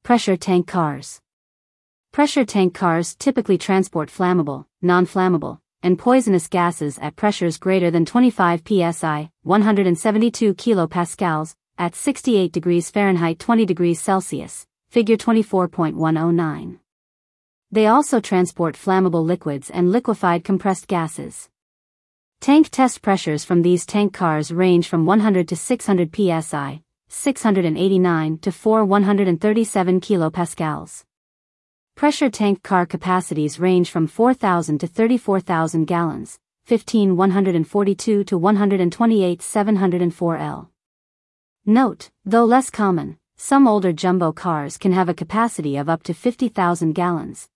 Pressure tank cars. Pressure tank cars typically transport flammable, non-flammable, and poisonous gases at pressures greater than 25 psi, 172 kilopascals, at 68 degrees Fahrenheit 20 degrees Celsius, figure 24.109. They also transport flammable liquids and liquefied compressed gases. Tank test pressures from these tank cars range from 100 to 600 psi, 689 to 137 kilopascals. Pressure tank car capacities range from 4,000 to 34,000 gallons, 15,142 to 128,704 L. Note, though less common, some older jumbo cars can have a capacity of up to 50,000 gallons,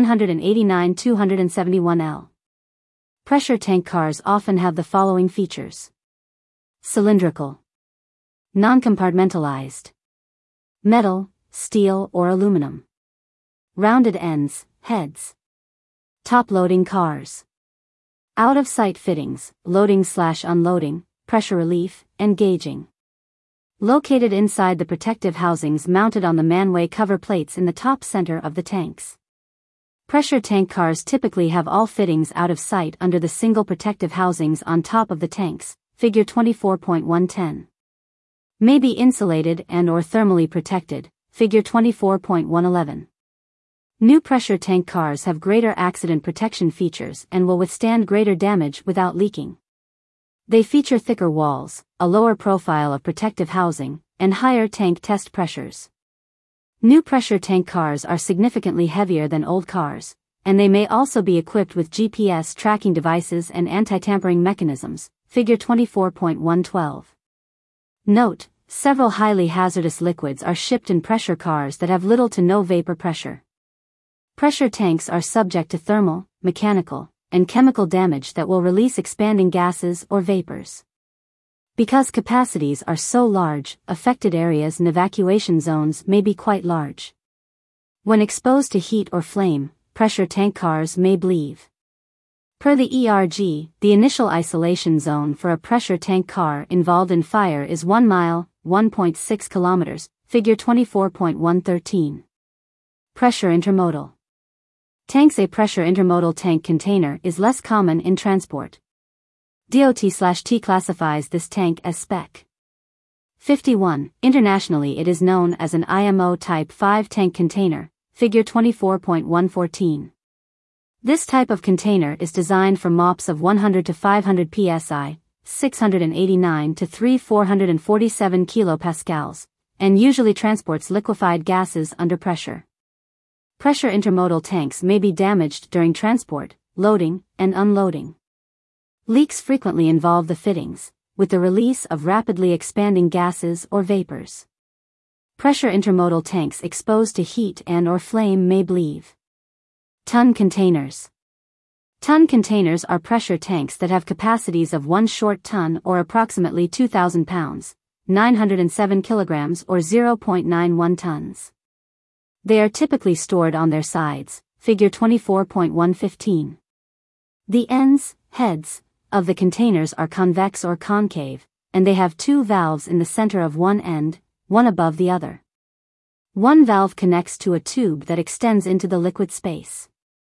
189,271 L. Pressure tank cars often have the following features: cylindrical, non-compartmentalized, metal, steel or aluminum, rounded ends, heads, top-loading cars, out-of-sight fittings, loading/unloading, pressure relief, and gauging. Located inside the protective housings mounted on the manway cover plates in the top center of the tanks. Pressure tank cars typically have all fittings out of sight under the single protective housings on top of the tanks, figure 24.110. May be insulated and or thermally protected, figure 24.111. New pressure tank cars have greater accident protection features and will withstand greater damage without leaking. They feature thicker walls, a lower profile of protective housing, and higher tank test pressures. New pressure tank cars are significantly heavier than old cars, and they may also be equipped with GPS tracking devices and anti-tampering mechanisms, figure 24.112. Note, several highly hazardous liquids are shipped in pressure cars that have little to no vapor pressure. Pressure tanks are subject to thermal, mechanical, and chemical damage that will release expanding gases or vapors. Because capacities are so large, affected areas and evacuation zones may be quite large. When exposed to heat or flame, pressure tank cars may bleed. Per the ERG, the initial isolation zone for a pressure tank car involved in fire is 1 mile, 1.6 kilometers, figure 24.113. Pressure intermodal tanks. A pressure intermodal tank container is less common in transport. DOT/T classifies this tank as Spec 51. Internationally it is known as an IMO Type 5 tank container, figure 24.114. This type of container is designed for MOPs of 100 to 500 psi, 689 to 447 kilopascals, and usually transports liquefied gases under pressure. Pressure intermodal tanks may be damaged during transport, loading, and unloading. Leaks frequently involve the fittings, with the release of rapidly expanding gases or vapors. Pressure intermodal tanks exposed to heat and or flame may bleed. Ton containers. Ton containers are pressure tanks that have capacities of 1 short ton or approximately 2,000 pounds, 907 kilograms or 0.91 tons. They are typically stored on their sides, figure 24.115. The ends, heads, of the containers are convex or concave, and they have 2 valves in the center of one end, one above the other. One valve connects to a tube that extends into the liquid space.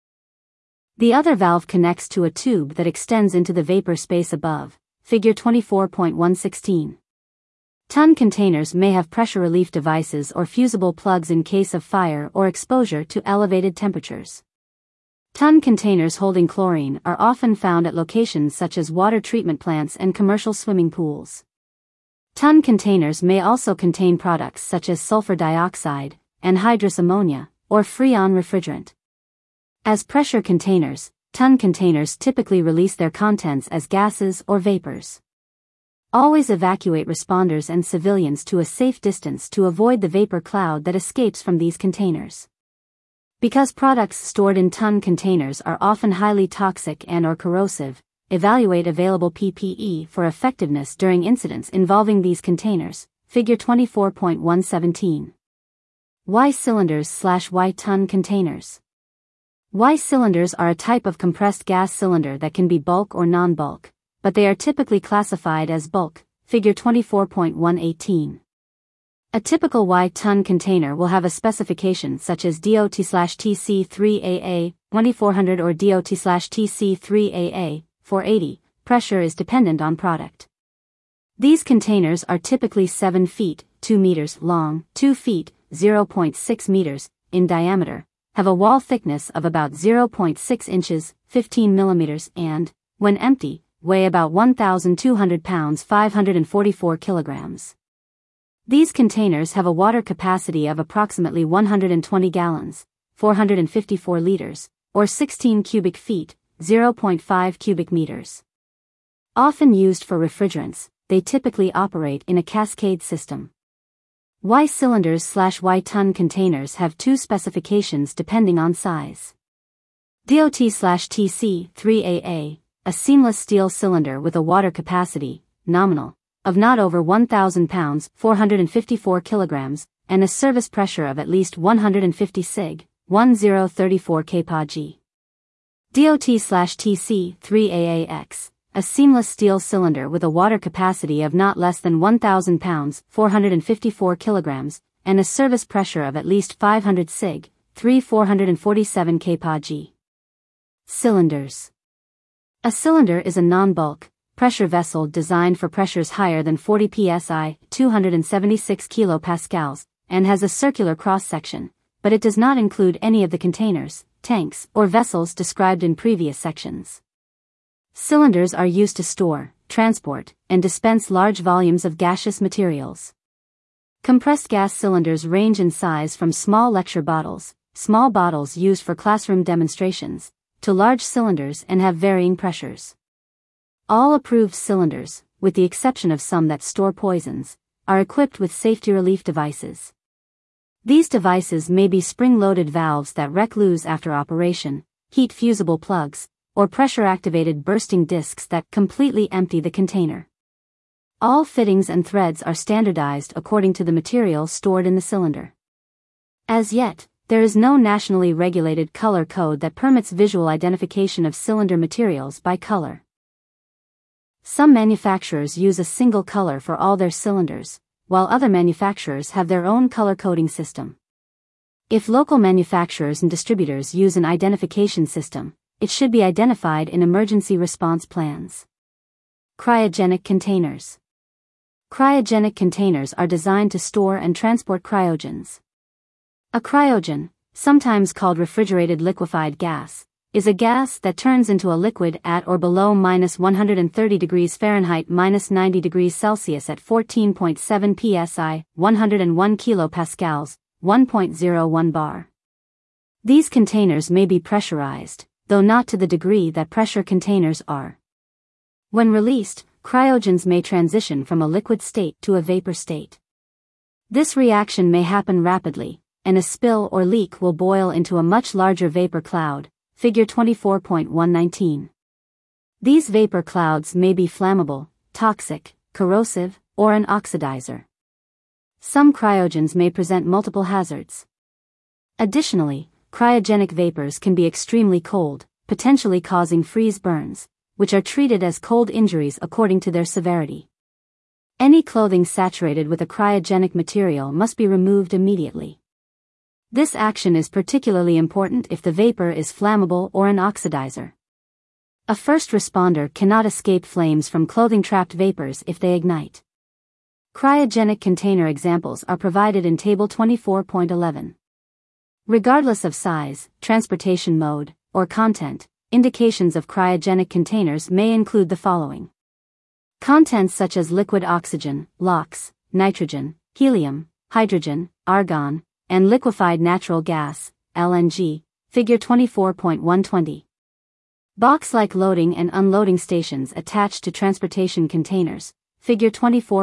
The other valve connects to a tube that extends into the vapor space above, figure 24.116. Ton containers may have pressure relief devices or fusible plugs in case of fire or exposure to elevated temperatures. Ton containers holding chlorine are often found at locations such as water treatment plants and commercial swimming pools. Ton containers may also contain products such as sulfur dioxide, anhydrous ammonia, or freon refrigerant. As pressure containers, ton containers typically release their contents as gases or vapors. Always evacuate responders and civilians to a safe distance to avoid the vapor cloud that escapes from these containers. Because products stored in ton containers are often highly toxic and or corrosive, evaluate available PPE for effectiveness during incidents involving these containers, figure 24.117. Y cylinders/Y ton containers. Y cylinders are a type of compressed gas cylinder that can be bulk or non-bulk, but they are typically classified as bulk, figure 24.118. A typical Y-ton container will have a specification such as DOT/TC3AA 2400 or DOT/TC3AA 480. Pressure is dependent on product. These containers are typically 7 feet, 2 meters long, 2 feet, 0.6 meters, in diameter, have a wall thickness of about 0.6 inches, 15 millimeters, and, when empty, weigh about 1,200 pounds 544 kilograms. These containers have a water capacity of approximately 120 gallons, 454 liters, or 16 cubic feet, 0.5 cubic meters. Often used for refrigerants, they typically operate in a cascade system. Y-cylinders/Y-ton containers have two specifications depending on size. DOT/TC3AA, a seamless steel cylinder with a water capacity, nominal, of not over 1,000 pounds 454 kilograms, and a service pressure of at least 150 sig, 1034 kPa. DOT/TC3AAX, a seamless steel cylinder with a water capacity of not less than 1,000 pounds 454 kilograms, and a service pressure of at least 500 sig, 447 kPa. Cylinders. A cylinder is a non-bulk, pressure vessel designed for pressures higher than 40 psi, 276 kilopascals, and has a circular cross-section, but it does not include any of the containers, tanks, or vessels described in previous sections. Cylinders are used to store, transport, and dispense large volumes of gaseous materials. Compressed gas cylinders range in size from small lecture bottles, small bottles used for classroom demonstrations, to large cylinders and have varying pressures. All approved cylinders, with the exception of some that store poisons, are equipped with safety relief devices. These devices may be spring-loaded valves that wreck loose after operation, heat-fusible plugs, or pressure-activated bursting discs that completely empty the container. All fittings and threads are standardized according to the material stored in the cylinder. As yet, there is no nationally regulated color code that permits visual identification of cylinder materials by color. Some manufacturers use a single color for all their cylinders, while other manufacturers have their own color coding system. If local manufacturers and distributors use an identification system, it should be identified in emergency response plans. Cryogenic containers. Cryogenic containers are designed to store and transport cryogens. A cryogen, sometimes called refrigerated liquefied gas, is a gas that turns into a liquid at or below -130 degrees Fahrenheit -90 degrees Celsius at 14.7 psi, 101 kilopascals, 1.01 bar. These containers may be pressurized, though not to the degree that pressure containers are. When released, cryogens may transition from a liquid state to a vapor state. This reaction may happen rapidly, and a spill or leak will boil into a much larger vapor cloud, figure 24.119. These vapor clouds may be flammable, toxic, corrosive, or an oxidizer. Some cryogens may present multiple hazards. Additionally, cryogenic vapors can be extremely cold, potentially causing freeze burns, which are treated as cold injuries according to their severity. Any clothing saturated with a cryogenic material must be removed immediately. This action is particularly important if the vapor is flammable or an oxidizer. A first responder cannot escape flames from clothing-trapped vapors if they ignite. Cryogenic container examples are provided in Table 24.11. Regardless of size, transportation mode, or content, indications of cryogenic containers may include the following. Contents such as liquid oxygen, LOX, nitrogen, helium, hydrogen, argon, and liquefied natural gas, LNG, figure 24.120. Box-like loading and unloading stations attached to transportation containers, figure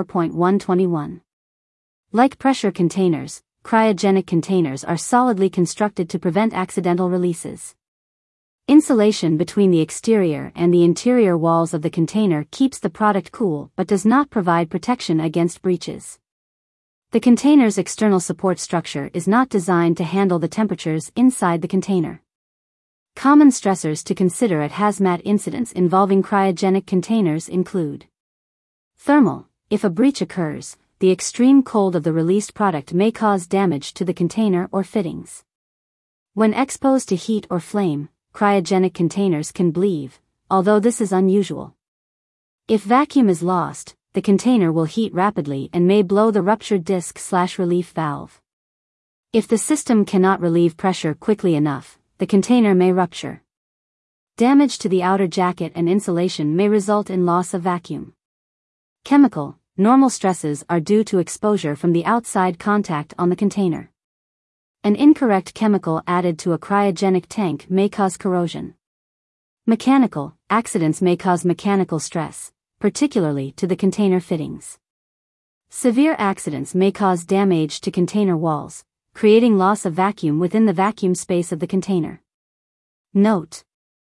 24.121. Like pressure containers, cryogenic containers are solidly constructed to prevent accidental releases. Insulation between the exterior and the interior walls of the container keeps the product cool but does not provide protection against breaches. The container's external support structure is not designed to handle the temperatures inside the container. Common stressors to consider at hazmat incidents involving cryogenic containers include thermal. If a breach occurs, the extreme cold of the released product may cause damage to the container or fittings. When exposed to heat or flame, cryogenic containers can bleed, although this is unusual. If vacuum is lost, the container will heat rapidly and may blow the ruptured disc/relief valve. If the system cannot relieve pressure quickly enough, the container may rupture. Damage to the outer jacket and insulation may result in loss of vacuum. Chemical, normal stresses are due to exposure from the outside contact on the container. An incorrect chemical added to a cryogenic tank may cause corrosion. Mechanical, accidents may cause mechanical stress, particularly to the container fittings. Severe accidents may cause damage to container walls, creating loss of vacuum within the vacuum space of the container. Note: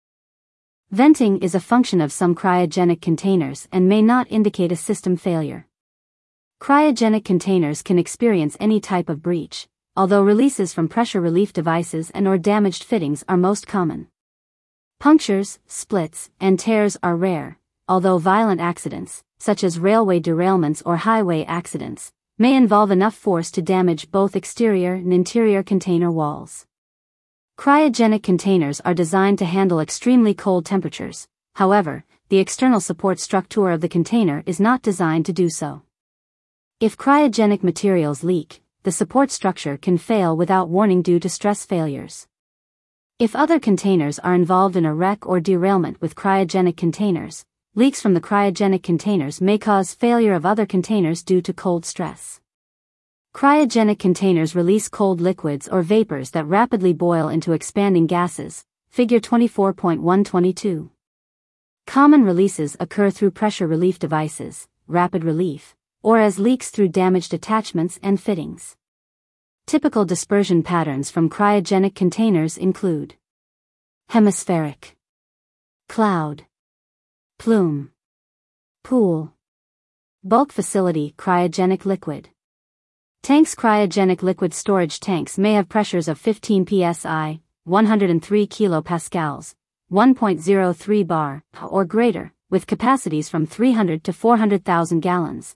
venting is a function of some cryogenic containers and may not indicate a system failure. Cryogenic containers can experience any type of breach, although releases from pressure relief devices and/or damaged fittings are most common. Punctures, splits, and tears are rare, although violent accidents, such as railway derailments or highway accidents, may involve enough force to damage both exterior and interior container walls. Cryogenic containers are designed to handle extremely cold temperatures, however, the external support structure of the container is not designed to do so. If cryogenic materials leak, the support structure can fail without warning due to stress failures. If other containers are involved in a wreck or derailment with cryogenic containers, leaks from the cryogenic containers may cause failure of other containers due to cold stress. Cryogenic containers release cold liquids or vapors that rapidly boil into expanding gases, figure 24.122. Common releases occur through pressure relief devices, rapid relief, or as leaks through damaged attachments and fittings. Typical dispersion patterns from cryogenic containers include hemispheric, cloud, plume, pool, bulk facility cryogenic liquid. Tanks. Cryogenic liquid storage tanks may have pressures of 15 psi, 103 kilopascals, 1.03 bar, or greater, with capacities from 300 to 400,000 gallons,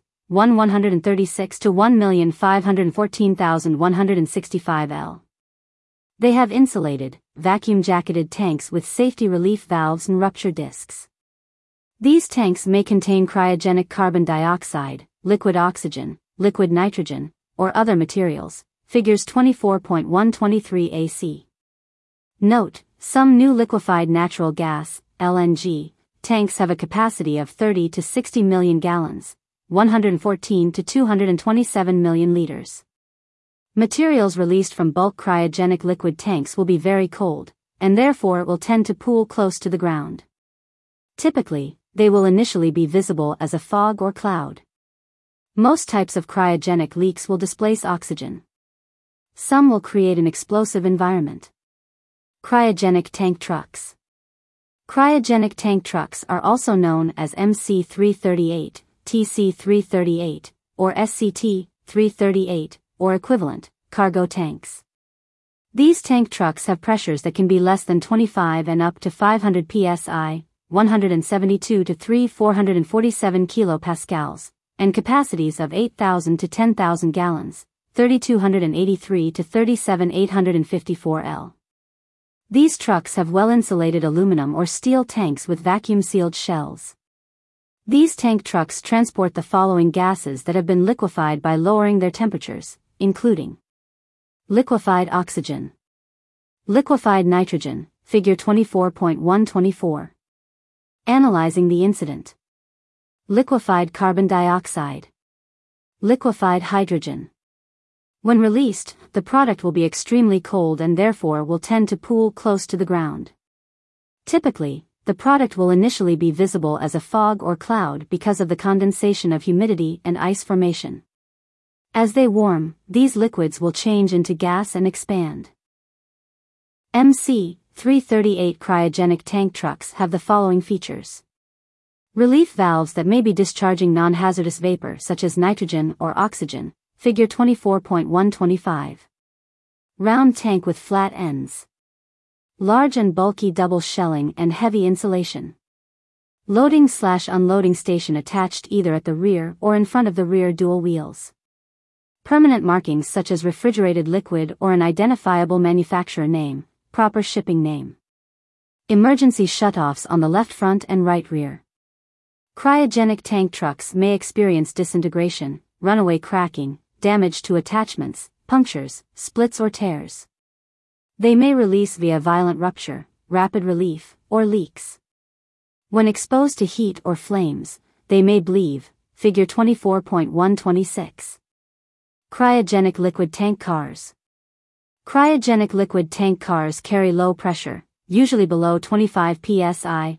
136 to 1,514,165 L. They have insulated, vacuum-jacketed tanks with safety relief valves and rupture discs. These tanks may contain cryogenic carbon dioxide, liquid oxygen, liquid nitrogen, or other materials, figures 24.123 AC. Note: some new liquefied natural gas, LNG, tanks have a capacity of 30 to 60 million gallons, 114 to 227 million liters. Materials released from bulk cryogenic liquid tanks will be very cold, and therefore will tend to pool close to the ground. Typically, they will initially be visible as a fog or cloud. Most types of cryogenic leaks will displace oxygen. Some will create an explosive environment. Cryogenic tank trucks. Cryogenic tank trucks are also known as MC-338, TC-338, or SCT-338, or equivalent, cargo tanks. These tank trucks have pressures that can be less than 25 and up to 500 psi, 172 to 447 kilopascals, and capacities of 8,000 to 10,000 gallons, 3,283 to 37,854 L. These trucks have well-insulated aluminum or steel tanks with vacuum-sealed shells. These tank trucks transport the following gases that have been liquefied by lowering their temperatures, including liquefied oxygen, liquefied nitrogen, figure 24.124. Analyzing the incident. Liquefied carbon dioxide, liquefied hydrogen. When released, the product will be extremely cold and therefore will tend to pool close to the ground. Typically, the product will initially be visible as a fog or cloud because of the condensation of humidity and ice formation. As they warm, these liquids will change into gas and expand. MC-338 cryogenic tank trucks have the following features. Relief valves that may be discharging non-hazardous vapor such as nitrogen or oxygen, figure 24.125. Round tank with flat ends. Large and bulky double shelling and heavy insulation. Loading/unloading station attached either at the rear or in front of the rear dual wheels. Permanent markings such as refrigerated liquid or an identifiable manufacturer name, proper shipping name. Emergency shutoffs on the left front and right rear. Cryogenic tank trucks may experience disintegration, runaway cracking, damage to attachments, punctures, splits or tears. They may release via violent rupture, rapid relief, or leaks. When exposed to heat or flames, they may bleed, figure 24.126. Cryogenic liquid tank cars. Cryogenic liquid tank cars carry low pressure, usually below 25 psi,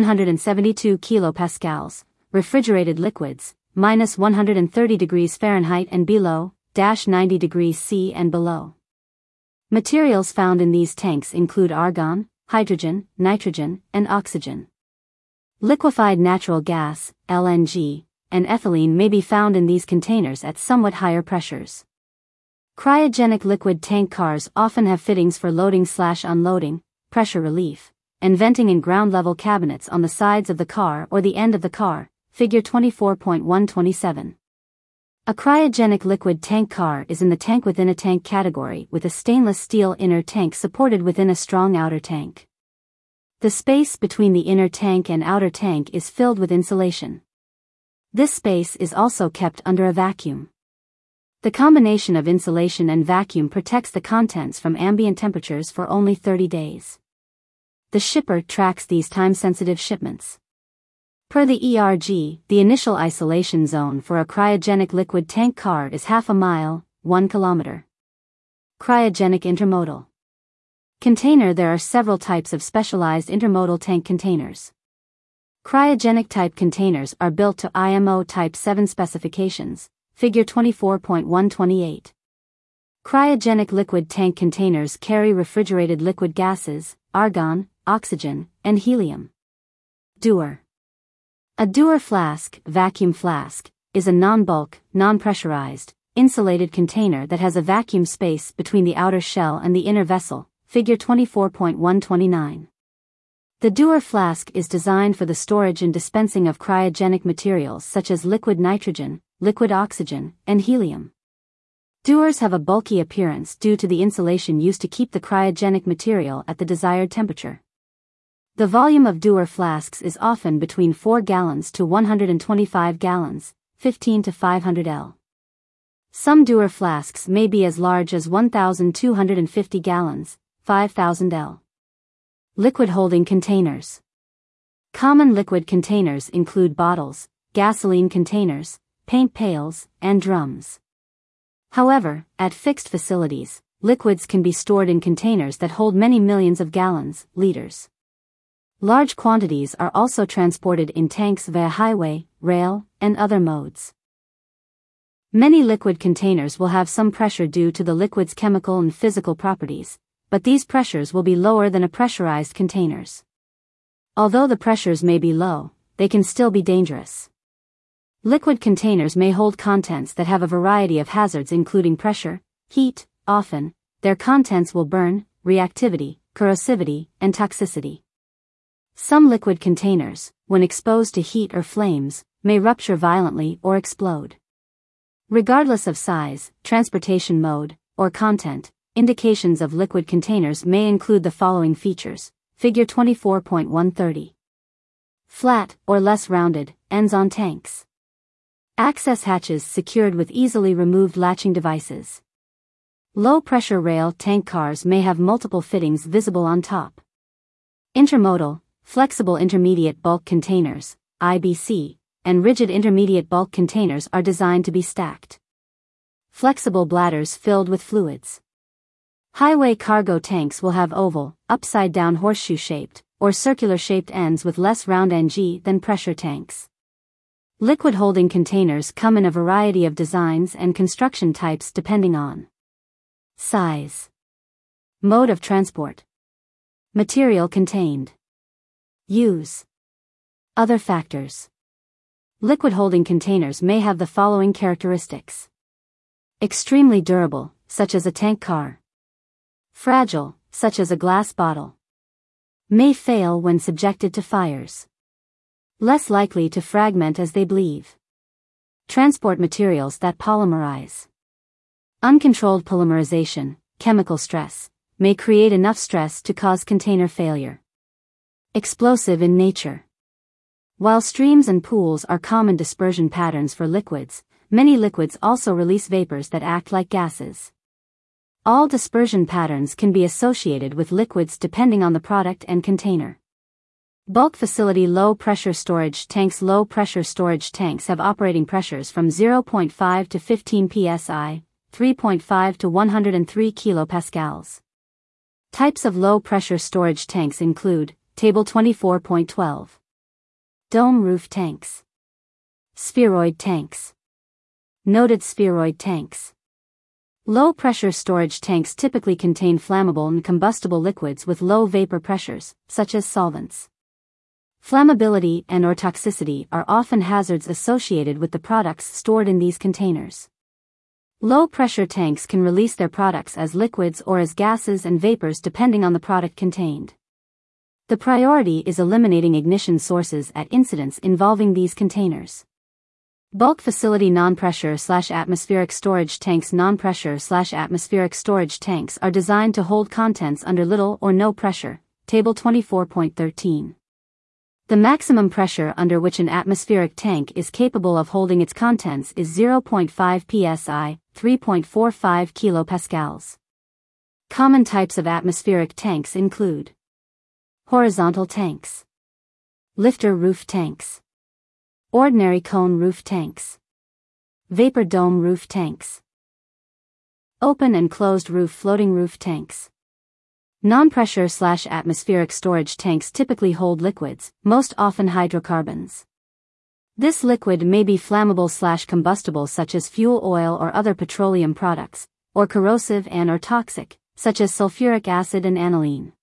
172 kilopascals, refrigerated liquids, minus 130 degrees Fahrenheit and below, -90 degrees C and below. Materials found in these tanks include argon, hydrogen, nitrogen, and oxygen. Liquefied natural gas, LNG, and ethylene may be found in these containers at somewhat higher pressures. Cryogenic liquid tank cars often have fittings for loading/unloading, pressure relief, and venting in ground-level cabinets on the sides of the car or the end of the car, figure 24.127. A cryogenic liquid tank car is in the tank within a tank category with a stainless steel inner tank supported within a strong outer tank. The space between the inner tank and outer tank is filled with insulation. This space is also kept under a vacuum. The combination of insulation and vacuum protects the contents from ambient temperatures for only 30 days. The shipper tracks these time-sensitive shipments. Per the ERG, the initial isolation zone for a cryogenic liquid tank car is half a mile, 1 kilometer. Cryogenic intermodal container. There are several types of specialized intermodal tank containers. Cryogenic type containers are built to IMO Type 7 specifications, figure 24.128. Cryogenic liquid tank containers carry refrigerated liquid gases, argon, oxygen, and helium. Dewar. A Dewar flask, vacuum flask, is a non-bulk, non-pressurized, insulated container that has a vacuum space between the outer shell and the inner vessel, figure 24.129. The Dewar flask is designed for the storage and dispensing of cryogenic materials such as liquid nitrogen, liquid oxygen, and helium. Dewars have a bulky appearance due to the insulation used to keep the cryogenic material at the desired temperature. The volume of Dewar flasks is often between 4 gallons to 125 gallons, 15 to 500 L. Some Dewar flasks may be as large as 1,250 gallons, 5,000 L. Liquid holding containers. Common liquid containers include bottles, gasoline containers, paint pails, and drums. However, at fixed facilities, liquids can be stored in containers that hold many millions of gallons, liters. Large quantities are also transported in tanks via highway, rail, and other modes. Many liquid containers will have some pressure due to the liquid's chemical and physical properties, but these pressures will be lower than a pressurized containers. Although the pressures may be low, they can still be dangerous. Liquid containers may hold contents that have a variety of hazards including pressure, heat, often, their contents will burn, reactivity, corrosivity, and toxicity. Some liquid containers, when exposed to heat or flames, may rupture violently or explode. Regardless of size, transportation mode, or content, indications of liquid containers may include the following features, figure 24.130. Flat, or less rounded, ends on tanks. Access hatches secured with easily removed latching devices. Low-pressure rail tank cars may have multiple fittings visible on top. Intermodal, flexible intermediate bulk containers, IBC, and rigid intermediate bulk containers are designed to be stacked. Flexible bladders filled with fluids. Highway cargo tanks will have oval, upside-down horseshoe-shaped, or circular-shaped ends with less round NG than pressure tanks. Liquid holding containers come in a variety of designs and construction types depending on size, mode of transport, material contained, use, other factors. Liquid holding containers may have the following characteristics. Extremely durable, such as a tank car. Fragile, such as a glass bottle. May fail when subjected to fires. Less likely to fragment as they bleed. Transport materials that polymerize. Uncontrolled polymerization, chemical stress, may create enough stress to cause container failure. Explosive in nature. While streams and pools are common dispersion patterns for liquids, many liquids also release vapors that act like gases. All dispersion patterns can be associated with liquids depending on the product and container. Bulk facility low-pressure storage tanks. Low-pressure storage tanks have operating pressures from 0.5 to 15 psi, 3.5 to 103 kilopascals. Types of low-pressure storage tanks include Table 24.12. Dome roof tanks. Spheroid tanks. Noted spheroid tanks. Low-pressure storage tanks typically contain flammable and combustible liquids with low vapor pressures, such as solvents. Flammability and/or toxicity are often hazards associated with the products stored in these containers. Low-pressure tanks can release their products as liquids or as gases and vapors depending on the product contained. The priority is eliminating ignition sources at incidents involving these containers. Bulk facility non-pressure/atmospheric storage tanks. Non-pressure/atmospheric storage tanks are designed to hold contents under little or no pressure, Table 24.13. The maximum pressure under which an atmospheric tank is capable of holding its contents is 0.5 psi, 3.45 kilopascals. Common types of atmospheric tanks include horizontal tanks, lifter roof tanks, ordinary cone roof tanks, vapor dome roof tanks, open and closed roof floating roof tanks. Non-pressure/atmospheric storage tanks typically hold liquids, most often hydrocarbons. This liquid may be flammable/combustible such as fuel oil or other petroleum products, or corrosive and/or toxic, such as sulfuric acid and aniline.